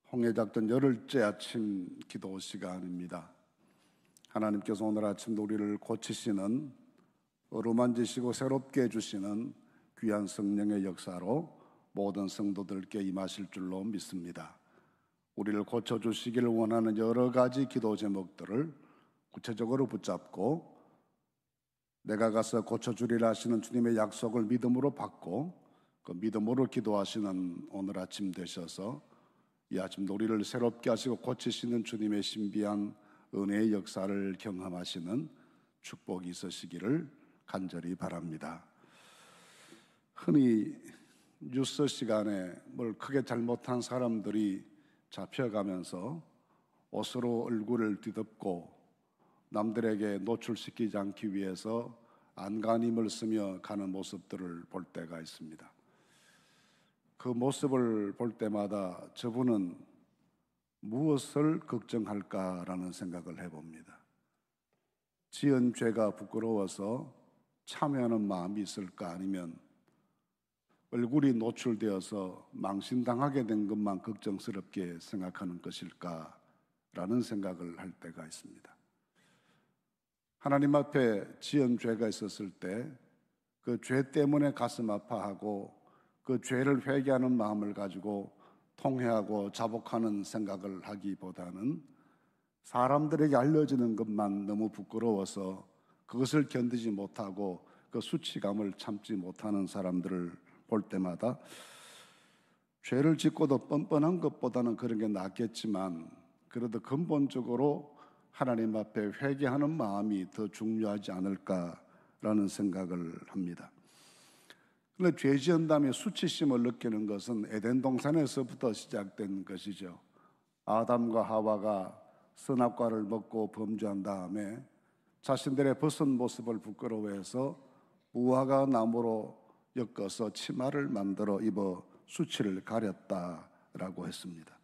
홍해작전 열흘째 아침 기도 시간입니다. 하나님께서 오늘 아침도 우리를 고치시는, 어루만지시고 새롭게 해주시는 귀한 성령의 역사로 모든 성도들께 임하실 줄로 믿습니다. 우리를 고쳐주시기를 원하는 여러 가지 기도 제목들을 구체적으로 붙잡고 내가 가서 고쳐주리라 하시는 주님의 약속을 믿음으로 받고 그 믿음으로 기도하시는 오늘 아침 되셔서 이 아침도 우리를 새롭게 하시고 고치시는 주님의 신비한 은혜의 역사를 경험하시는 축복이 있으시기를 간절히 바랍니다. 흔히 뉴스 시간에 뭘 크게 잘못한 사람들이 잡혀가면서 옷으로 얼굴을 뒤덮고 남들에게 노출시키지 않기 위해서 안간힘을 쓰며 가는 모습들을 볼 때가 있습니다. 그 모습을 볼 때마다 저분은 무엇을 걱정할까라는 생각을 해봅니다. 지은 죄가 부끄러워서 참여하는 마음이 있을까, 아니면 얼굴이 노출되어서 망신당하게 된 것만 걱정스럽게 생각하는 것일까라는 생각을 할 때가 있습니다. 하나님 앞에 지은 죄가 있었을 때 그 죄 때문에 가슴 아파하고 그 죄를 회개하는 마음을 가지고 통회하고 자복하는 생각을 하기보다는 사람들에게 알려지는 것만 너무 부끄러워서 그것을 견디지 못하고 그 수치감을 참지 못하는 사람들을 볼 때마다 죄를 짓고도 뻔뻔한 것보다는 그런 게 낫겠지만 그래도 근본적으로 하나님 앞에 회개하는 마음이 더 중요하지 않을까라는 생각을 합니다. 그런데 죄 지은 다음에 수치심을 느끼는 것은 에덴 동산에서부터 시작된 것이죠. 아담과 하와가 선악과를 먹고 범죄한 다음에 자신들의 벗은 모습을 부끄러워해서 무화과 나무로 엮어서 치마를 만들어 입어 수치를 가렸다라고 했습니다.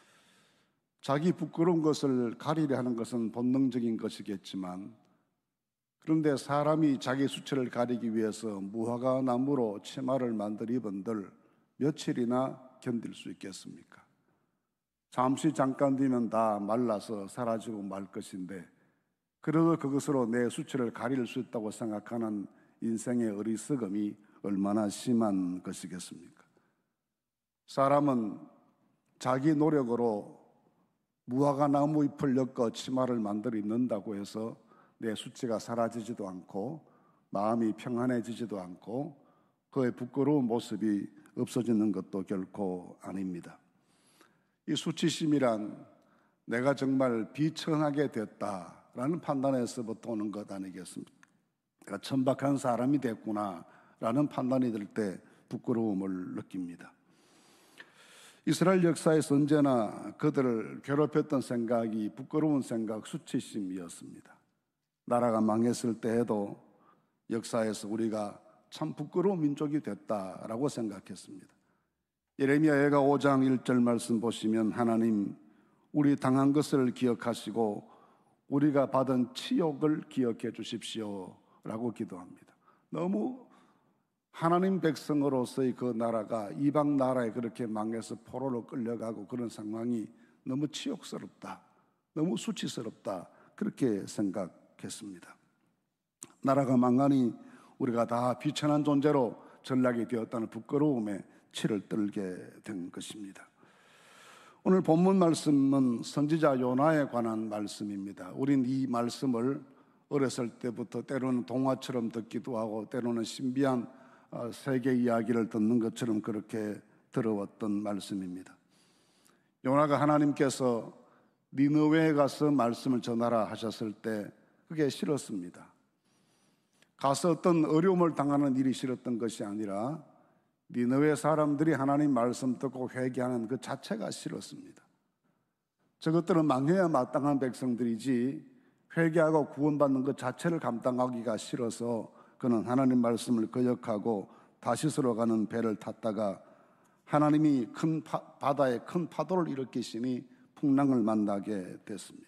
자기 부끄러운 것을 가리려 하는 것은 본능적인 것이겠지만, 그런데 사람이 자기 수치를 가리기 위해서 무화과 나무로 치마를 만들 입은들 며칠이나 견딜 수 있겠습니까? 잠시 잠깐 뒤면 다 말라서 사라지고 말 것인데, 그래도 그것으로 내 수치를 가릴 수 있다고 생각하는 인생의 어리석음이 얼마나 심한 것이겠습니까? 사람은 자기 노력으로 무화과 나무 잎을 엮어 치마를 만들어 입는다고 해서 내 수치가 사라지지도 않고 마음이 평안해지지도 않고 그의 부끄러운 모습이 없어지는 것도 결코 아닙니다. 이 수치심이란 내가 정말 비천하게 됐다라는 판단에서부터 오는 것 아니겠습니까? 내가 천박한 사람이 됐구나라는 판단이 들 때 부끄러움을 느낍니다. 이스라엘 역사에서 언제나 그들을 괴롭혔던 생각이 부끄러운 생각, 수치심이었습니다. 나라가 망했을 때에도 역사에서 우리가 참 부끄러운 민족이 됐다라고 생각했습니다. 예레미야가 5장 1절 말씀 보시면 하나님 우리 당한 것을 기억하시고 우리가 받은 치욕을 기억해 주십시오 라고 기도합니다. 너무 하나님 백성으로서의 그 나라가 이방 나라에 그렇게 망해서 포로로 끌려가고 그런 상황이 너무 치욕스럽다, 너무 수치스럽다, 그렇게 생각했습니다. 나라가 망하니 우리가 다 비천한 존재로 전락이 되었다는 부끄러움에 치를 떨게 된 것입니다. 오늘 본문 말씀은 선지자 요나에 관한 말씀입니다. 우린 이 말씀을 어렸을 때부터 때로는 동화처럼 듣기도 하고 때로는 신비한 세계 이야기를 듣는 것처럼 그렇게 들어왔던 말씀입니다. 요나가 하나님께서 니느웨에 가서 말씀을 전하라 하셨을 때 그게 싫었습니다. 가서 어떤 어려움을 당하는 일이 싫었던 것이 아니라 니느웨 사람들이 하나님 말씀 듣고 회개하는 그 자체가 싫었습니다. 저것들은 망해야 마땅한 백성들이지 회개하고 구원받는 것 자체를 감당하기가 싫어서 그는 하나님 말씀을 거역하고 다시스로 가는 배를 탔다가 하나님이 큰 바다에 큰 파도를 일으키시니 풍랑을 만나게 됐습니다.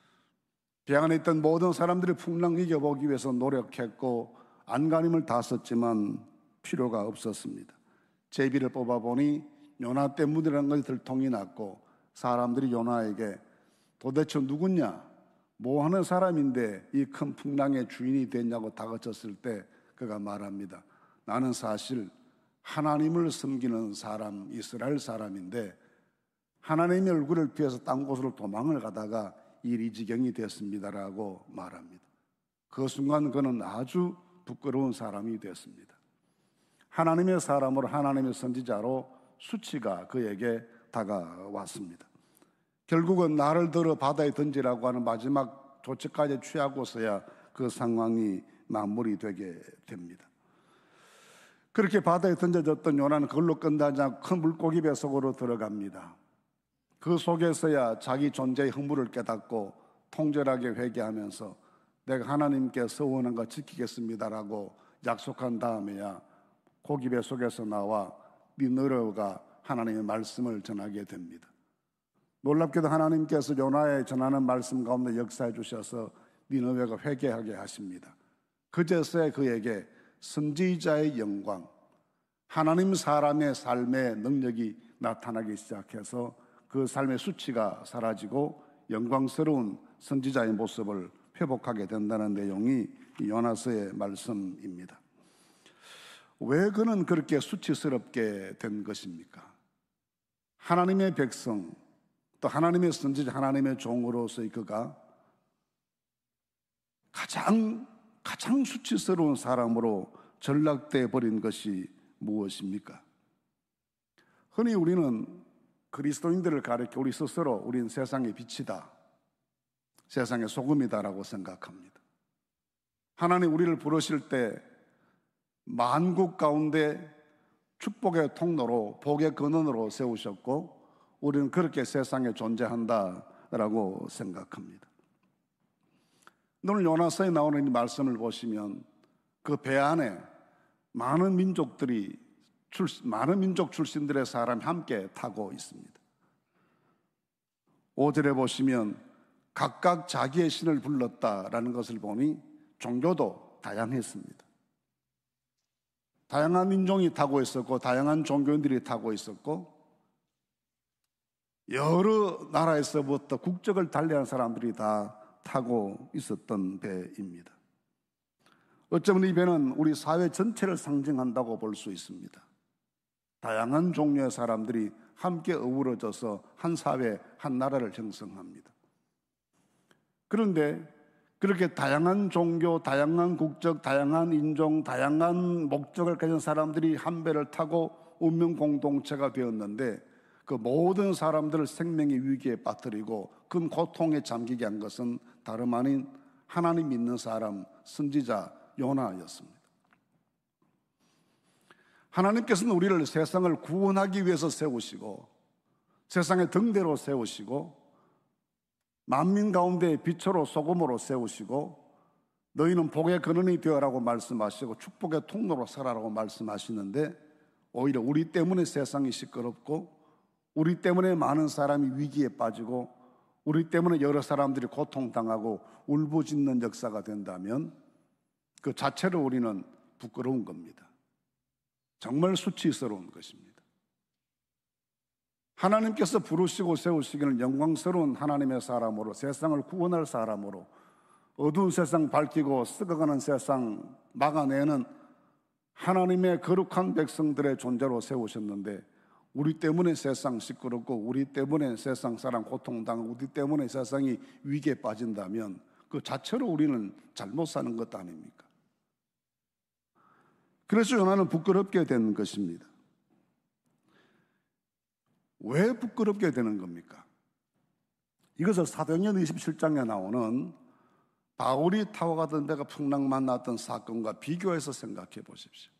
배 안에 있던 모든 사람들이 풍랑 이겨보기 위해서 노력했고 안간힘을 다 썼지만 필요가 없었습니다. 제비를 뽑아보니 요나 때문이라는 것이 들통이 났고 사람들이 요나에게 도대체 누구냐? 뭐 하는 사람인데 이 큰 풍랑의 주인이 됐냐고 다그쳤을 때 그가 말합니다. 나는 사실 하나님을 섬기는 사람, 이스라엘 사람인데 하나님의 얼굴을 피해서 딴 곳으로 도망을 가다가 이 지경이 됐습니다라고 말합니다. 그 순간 그는 아주 부끄러운 사람이 됐습니다. 하나님의 사람으로, 하나님의 선지자로 수치가 그에게 다가왔습니다. 결국은 나를 들어 바다에 던지라고 하는 마지막 조치까지 취하고서야 그 상황이 마무리되게 됩니다. 그렇게 바다에 던져졌던 요나는 그걸로 끝나지 않고 큰 물고기 뱃속으로 들어갑니다. 그 속에서야 자기 존재의 허물을 깨닫고 통절하게 회개하면서 내가 하나님께 서원한 거 지키겠습니다라고 약속한 다음에야 고기 뱃속에서 나와 니느웨가 하나님의 말씀을 전하게 됩니다. 놀랍게도 하나님께서 요나에 전하는 말씀 가운데 역사해 주셔서 니느웨가 회개하게 하십니다. 그제서야 그에게 선지자의 영광, 하나님 사람의 삶의 능력이 나타나기 시작해서 그 삶의 수치가 사라지고 영광스러운 선지자의 모습을 회복하게 된다는 내용이 요나서의 말씀입니다. 왜 그는 그렇게 수치스럽게 된 것입니까? 하나님의 백성, 또 하나님의 선지자, 하나님의 종으로서의 그가 가장 수치스러운 사람으로 전락돼 버린 것이 무엇입니까? 흔히 우리는 그리스도인들을 가리켜 우리 스스로 우린 세상의 빛이다, 세상의 소금이다라고 생각합니다. 하나님 우리를 부르실 때 만국 가운데 축복의 통로로, 복의 근원으로 세우셨고 우리는 그렇게 세상에 존재한다라고 생각합니다. 오늘 요나서에 나오는 이 말씀을 보시면 그 배 안에 많은 민족 출신들의 사람이 함께 타고 있습니다. 5절에 보시면 각각 자기의 신을 불렀다라는 것을 보니 종교도 다양했습니다. 다양한 민족이 타고 있었고 다양한 종교인들이 타고 있었고 여러 나라에서부터 국적을 달리한 사람들이 다 타고 있었던 배입니다. 어쩌면 이 배는 우리 사회 전체를 상징한다고 볼 수 있습니다. 다양한 종류의 사람들이 함께 어우러져서 한 사회, 한 나라를 형성합니다. 그런데 그렇게 다양한 종교, 다양한 국적, 다양한 인종, 다양한 목적을 가진 사람들이 한 배를 타고 운명 공동체가 되었는데 그 모든 사람들을 생명의 위기에 빠뜨리고 큰 고통에 잠기게 한 것은 다름 아닌 하나님 믿는 사람, 선지자 요나였습니다. 하나님께서는 우리를 세상을 구원하기 위해서 세우시고 세상의 등대로 세우시고 만민 가운데 빛으로 소금으로 세우시고 너희는 복의 근원이 되어라고 말씀하시고 축복의 통로로 살아라고 말씀하시는데 오히려 우리 때문에 세상이 시끄럽고 우리 때문에 많은 사람이 위기에 빠지고 우리 때문에 여러 사람들이 고통당하고 울부짖는 역사가 된다면 그 자체로 우리는 부끄러운 겁니다. 정말 수치스러운 것입니다. 하나님께서 부르시고 세우시기는 영광스러운 하나님의 사람으로, 세상을 구원할 사람으로, 어두운 세상 밝히고 썩어가는 세상 막아내는 하나님의 거룩한 백성들의 존재로 세우셨는데 우리 때문에 세상 시끄럽고 우리 때문에 세상 사람 고통당하고 우리 때문에 세상이 위기에 빠진다면 그 자체로 우리는 잘못 사는 것 아닙니까? 그래서 요나는 부끄럽게 되는 것입니다. 왜 부끄럽게 되는 겁니까? 이것을 사도행전 27장에 나오는 바울이 타고 가던 배가 풍랑 만났던 사건과 비교해서 생각해 보십시오.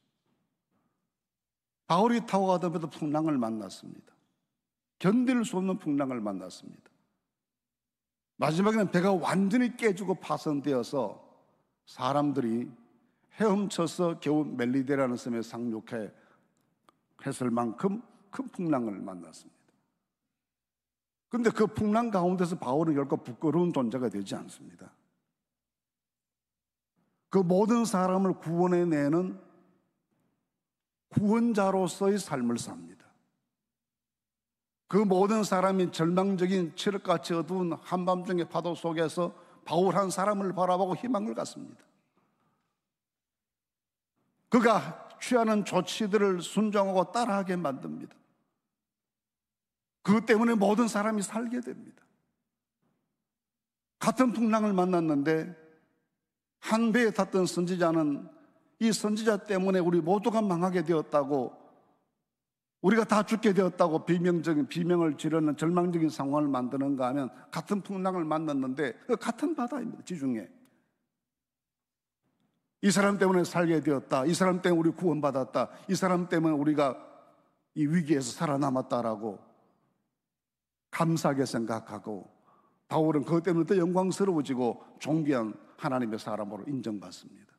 바울이 타고 가던 배도 풍랑을 만났습니다. 견딜 수 없는 풍랑을 만났습니다. 마지막에는 배가 완전히 깨지고 파손되어서 사람들이 헤엄쳐서 겨우 멜리데라는 섬에 상륙해 했을 만큼 큰 풍랑을 만났습니다. 그런데 그 풍랑 가운데서 바울은 결코 부끄러운 존재가 되지 않습니다. 그 모든 사람을 구원해내는 구원자로서의 삶을 삽니다. 그 모든 사람이 절망적인 칠흑같이 어두운 한밤중의 파도 속에서 바울 한 사람을 바라보고 희망을 갖습니다. 그가 취하는 조치들을 순종하고 따라하게 만듭니다. 그것 때문에 모든 사람이 살게 됩니다. 같은 풍랑을 만났는데 한 배에 탔던 선지자는 이 선지자 때문에 우리 모두가 망하게 되었다고, 우리가 다 죽게 되었다고 비명을 지르는 절망적인 상황을 만드는가 하면, 같은 풍랑을 만났는데 같은 바다입니다. 지중해. 이 사람 때문에 살게 되었다, 이 사람 때문에 우리 구원받았다, 이 사람 때문에 우리가 이 위기에서 살아남았다라고 감사하게 생각하고, 바울은 그것 때문에 더 영광스러워지고 존귀한 하나님의 사람으로 인정받습니다.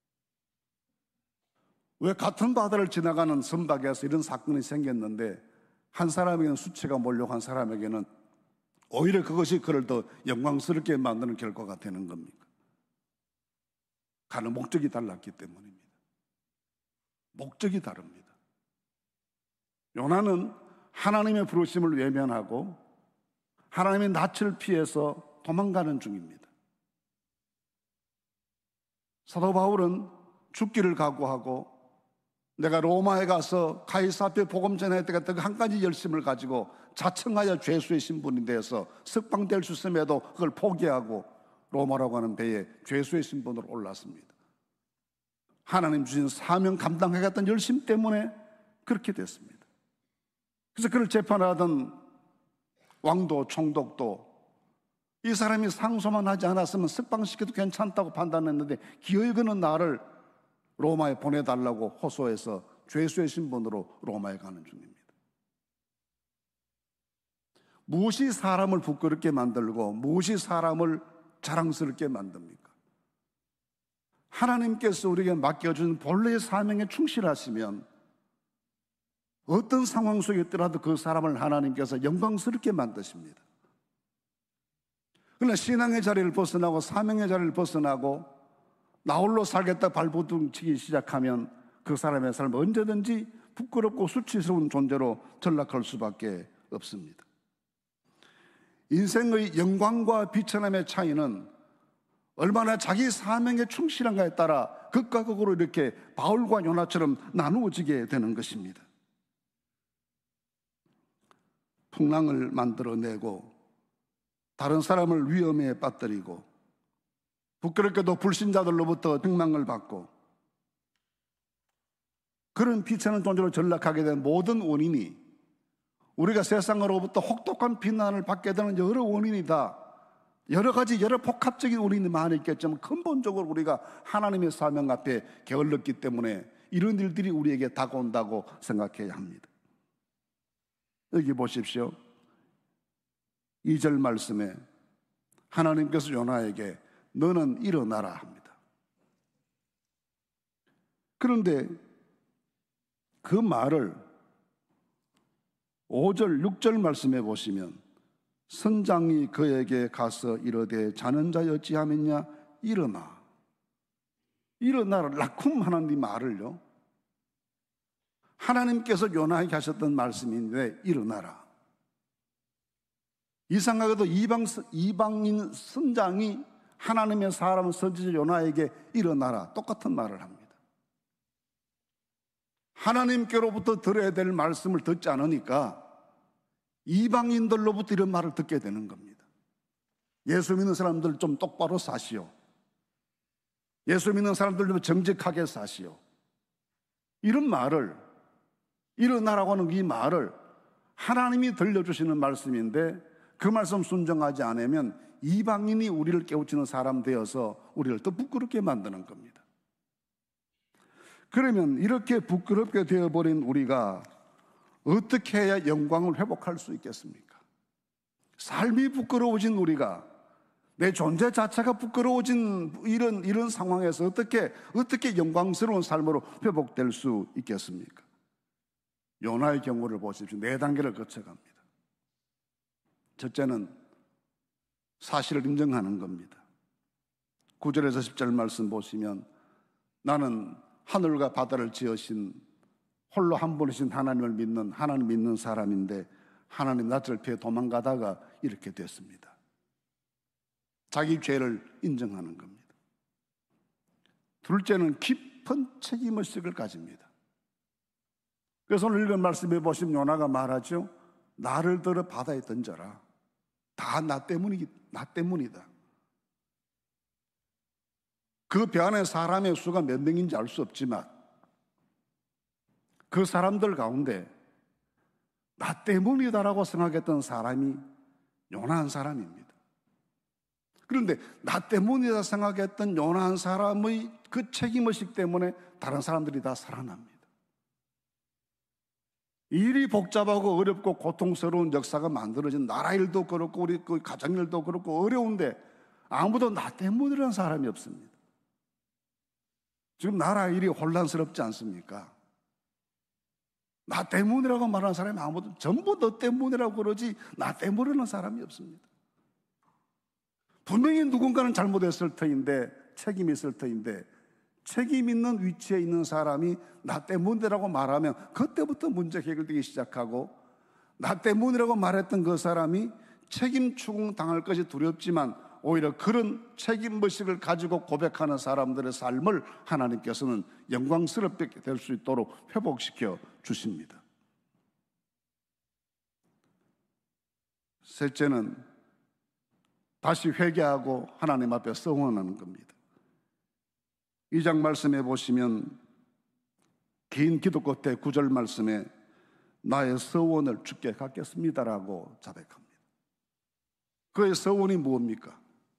왜 같은 바다를 지나가는 선박에서 이런 사건이 생겼는데 한 사람에게는 수치가 몰려고 한 사람에게는 오히려 그것이 그를 더 영광스럽게 만드는 결과가 되는 겁니까? 가는 목적이 달랐기 때문입니다. 목적이 다릅니다. 요나는 하나님의 부르심을 외면하고 하나님의 낯을 피해서 도망가는 중입니다. 사도 바울은 죽기를 각오하고 내가 로마에 가서 가이사 앞에 복음 전해야 되겠다, 그 한 가지 열심을 가지고 자청하여 죄수의 신분이 되어서 석방될 수 있음에도 그걸 포기하고 로마라고 하는 배에 죄수의 신분으로 올랐습니다. 하나님 주신 사명 감당하겠다는 열심 때문에 그렇게 됐습니다. 그래서 그를 재판하던 왕도 총독도 이 사람이 상소만 하지 않았으면 석방시켜도 괜찮다고 판단했는데 기어이 그는 나를 로마에 보내달라고 호소해서 죄수의 신분으로 로마에 가는 중입니다. 무엇이 사람을 부끄럽게 만들고 무엇이 사람을 자랑스럽게 만듭니까? 하나님께서 우리에게 맡겨준 본래의 사명에 충실하시면 어떤 상황 속에 있더라도 그 사람을 하나님께서 영광스럽게 만드십니다. 그러나 신앙의 자리를 벗어나고 사명의 자리를 벗어나고 나 홀로 살겠다 발버둥치기 시작하면 그 사람의 삶은 언제든지 부끄럽고 수치스러운 존재로 전락할 수밖에 없습니다. 인생의 영광과 비천함의 차이는 얼마나 자기 사명에 충실한가에 따라 극과 극으로 이렇게 바울과 요나처럼 나누어지게 되는 것입니다. 풍랑을 만들어내고 다른 사람을 위험에 빠뜨리고 부끄럽게도 불신자들로부터 책망을 받고 그런 비천한 존재로 전락하게 된 모든 원인이, 우리가 세상으로부터 혹독한 비난을 받게 되는 여러 원인이다, 여러 가지 여러 복합적인 원인이 많이 있겠지만 근본적으로 우리가 하나님의 사명 앞에 게을렀기 때문에 이런 일들이 우리에게 다가온다고 생각해야 합니다. 여기 보십시오. 2절 말씀에 하나님께서 요나에게 너는 일어나라 합니다. 그런데 그 말을 5절, 6절 말씀해 보시면 선장이 그에게 가서 이르되 자는 자 어찌하겠냐, 일어나. 일어나라. 라쿰 하나님 말을요, 하나님께서 요나에게 하셨던 말씀인데 일어나라. 이상하게도 이방인 선장이 하나님의 사람 선지자 요나에게 일어나라, 똑같은 말을 합니다. 하나님께로부터 들어야 될 말씀을 듣지 않으니까 이방인들로부터 이런 말을 듣게 되는 겁니다. 예수 믿는 사람들 좀 똑바로 사시오. 예수 믿는 사람들 좀 정직하게 사시오. 이런 말을, 일어나라고 하는 이 말을 하나님이 들려주시는 말씀인데 그 말씀 순종하지 않으면 이방인이 우리를 깨우치는 사람 되어서 우리를 더 부끄럽게 만드는 겁니다. 그러면 이렇게 부끄럽게 되어버린 우리가 어떻게 해야 영광을 회복할 수 있겠습니까? 삶이 부끄러워진 우리가, 내 존재 자체가 부끄러워진 이런 상황에서 어떻게 영광스러운 삶으로 회복될 수 있겠습니까? 요나의 경우를 보십시오. 4단계를 거쳐갑니다. 첫째는 사실을 인정하는 겁니다. 9절에서 10절 말씀 보시면 나는 하늘과 바다를 지으신 홀로 한 분이신 하나님을 믿는, 하나님 믿는 사람인데 하나님 낯을 피해 도망가다가 이렇게 됐습니다. 자기 죄를 인정하는 겁니다. 둘째는 깊은 책임의식을 가집니다. 그래서 오늘 읽은 말씀에 보시면 요나가 말하죠. 나를 들어 바다에 던져라. 다 나 때문이다. 그 배 안에 사람의 수가 몇 명인지 알 수 없지만 그 사람들 가운데 나 때문이다라고 생각했던 사람이 요나 한 사람입니다. 그런데 나 때문이다 생각했던 요나 한 사람의 그 책임의식 때문에 다른 사람들이 다 살아납니다. 일이 복잡하고 어렵고 고통스러운 역사가 만들어진 나라 일도 그렇고 우리 그 가정 일도 그렇고 어려운데 아무도 나 때문이라는 사람이 없습니다. 지금 나라 일이 혼란스럽지 않습니까? 나 때문이라고 말하는 사람이 아무도, 전부 너 때문이라고 그러지 나 때문이라는 사람이 없습니다. 분명히 누군가는 잘못했을 터인데, 책임이 있을 터인데, 책임 있는 위치에 있는 사람이 나 때문이라고 말하면 그때부터 문제 해결되기 시작하고, 나 때문이라고 말했던 그 사람이 책임 추궁당할 것이 두렵지만 오히려 그런 책임의식을 가지고 고백하는 사람들의 삶을 하나님께서는 영광스럽게 될 수 있도록 회복시켜 주십니다. 셋째는 다시 회개하고 하나님 앞에 서원하는 겁니다. 2장 말씀해 보시면 긴 기도 끝에 9절 말씀에 나의 서원을 주께 갖겠습니다라고 자백합니다. 그의 서원이 무엇입니까?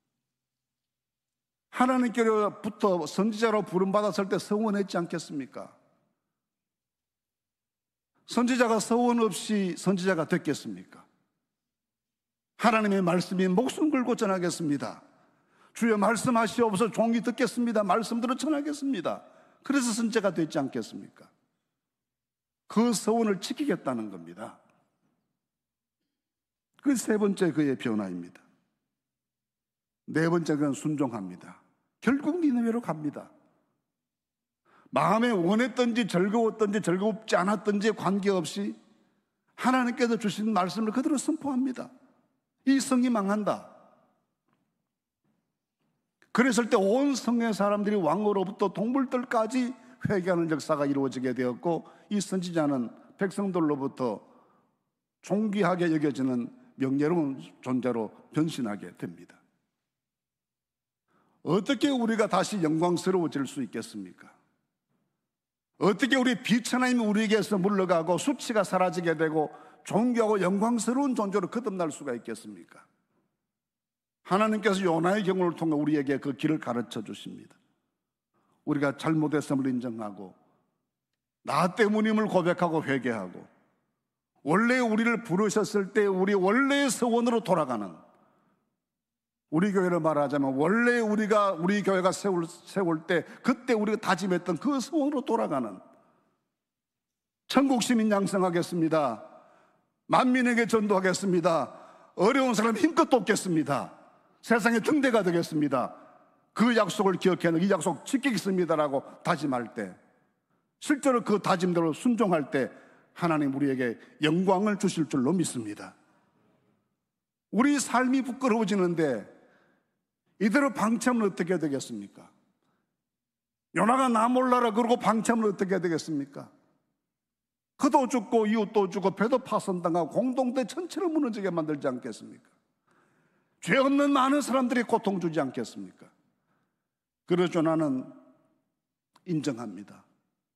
하나님께로부터 선지자로 부름받았을 때 서원했지 않겠습니까? 선지자가 서원 없이 선지자가 됐겠습니까? 하나님의 말씀이 목숨 걸고 전하겠습니다. 주여 말씀하시옵소서 종이 듣겠습니다. 말씀대로 전하겠습니다. 그래서 선지자가 됐지 않겠습니까? 그 서원을 지키겠다는 겁니다. 그 세 번째 그의 변화입니다. 네 번째는 순종합니다. 결국 니느웨로 갑니다. 마음에 원했던지 즐거웠던지 즐겁지 않았던지 관계없이 하나님께서 주신 말씀을 그대로 선포합니다. 이 성이 망한다. 그랬을 때 온 성의 사람들이 왕으로부터 동물들까지 회개하는 역사가 이루어지게 되었고, 이 선지자는 백성들로부터 존귀하게 여겨지는 명예로운 존재로 변신하게 됩니다. 어떻게 우리가 다시 영광스러워질 수 있겠습니까? 어떻게 우리 비천함이 우리에게서 물러가고 수치가 사라지게 되고 존귀하고 영광스러운 존재로 거듭날 수가 있겠습니까? 하나님께서 요나의 경우를 통해 우리에게 그 길을 가르쳐 주십니다. 우리가 잘못했음을 인정하고 나 때문임을 고백하고 회개하고 원래 우리를 부르셨을 때 우리 원래의 서원으로 돌아가는, 우리 교회를 말하자면 원래 우리 교회가 세울 때 그때 우리가 다짐했던 그 서원으로 돌아가는 천국 시민 양성하겠습니다. 만민에게 전도하겠습니다. 어려운 사람 힘껏 돕겠습니다. 세상의 등대가 되겠습니다. 그 약속을 기억해서 이 약속 지키겠습니다라고 다짐할 때, 실제로 그 다짐대로 순종할 때 하나님 우리에게 영광을 주실 줄로 믿습니다. 우리 삶이 부끄러워지는데 이대로 방치하면 어떻게 되겠습니까? 요나가 나 몰라라 그러고 방치하면 어떻게 되겠습니까? 그도 죽고 이웃도 죽고 배도 파손당하고 공동체 전체를 무너지게 만들지 않겠습니까? 죄 없는 많은 사람들이 고통 주지 않겠습니까? 그래서 나는 인정합니다.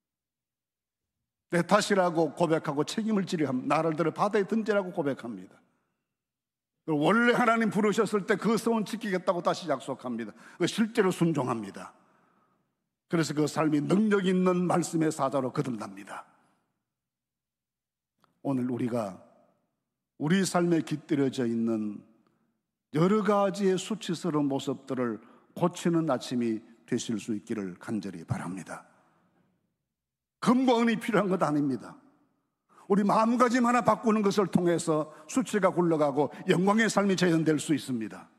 내 탓이라고 고백하고 책임을 지려 합니다. 나를 들어 바다에 던지라고 고백합니다. 원래 하나님 부르셨을 때 그 서원 지키겠다고 다시 약속합니다. 실제로 순종합니다. 그래서 그 삶이 능력 있는 말씀의 사자로 거듭납니다. 오늘 우리가 우리 삶에 깃들여져 있는 여러 가지의 수치스러운 모습들을 고치는 아침이 되실 수 있기를 간절히 바랍니다. 금과 은이 필요한 것 아닙니다. 우리 마음가짐 하나 바꾸는 것을 통해서 수치가 굴러가고 영광의 삶이 재현될 수 있습니다.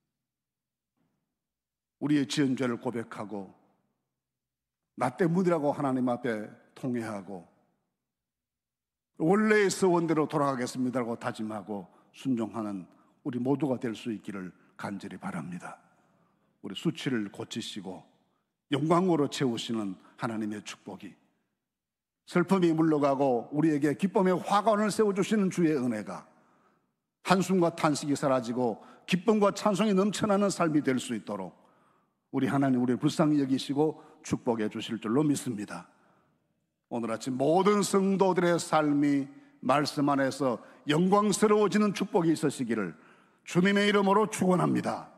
우리의 지은 죄를 고백하고 나 때문이라고 하나님 앞에 통회하고 원래의 서원대로 돌아가겠습니다라고 다짐하고 순종하는 우리 모두가 될 수 있기를 간절히 바랍니다. 우리 수치를 고치시고 영광으로 채우시는 하나님의 축복이, 슬픔이 물러가고 우리에게 기쁨의 화관을 세워주시는 주의 은혜가, 한숨과 탄식이 사라지고 기쁨과 찬송이 넘쳐나는 삶이 될 수 있도록 우리 하나님 우리를 불쌍히 여기시고 축복해 주실 줄로 믿습니다. 오늘 아침 모든 성도들의 삶이 말씀 안에서 영광스러워지는 축복이 있으시기를 주님의 이름으로 축원합니다.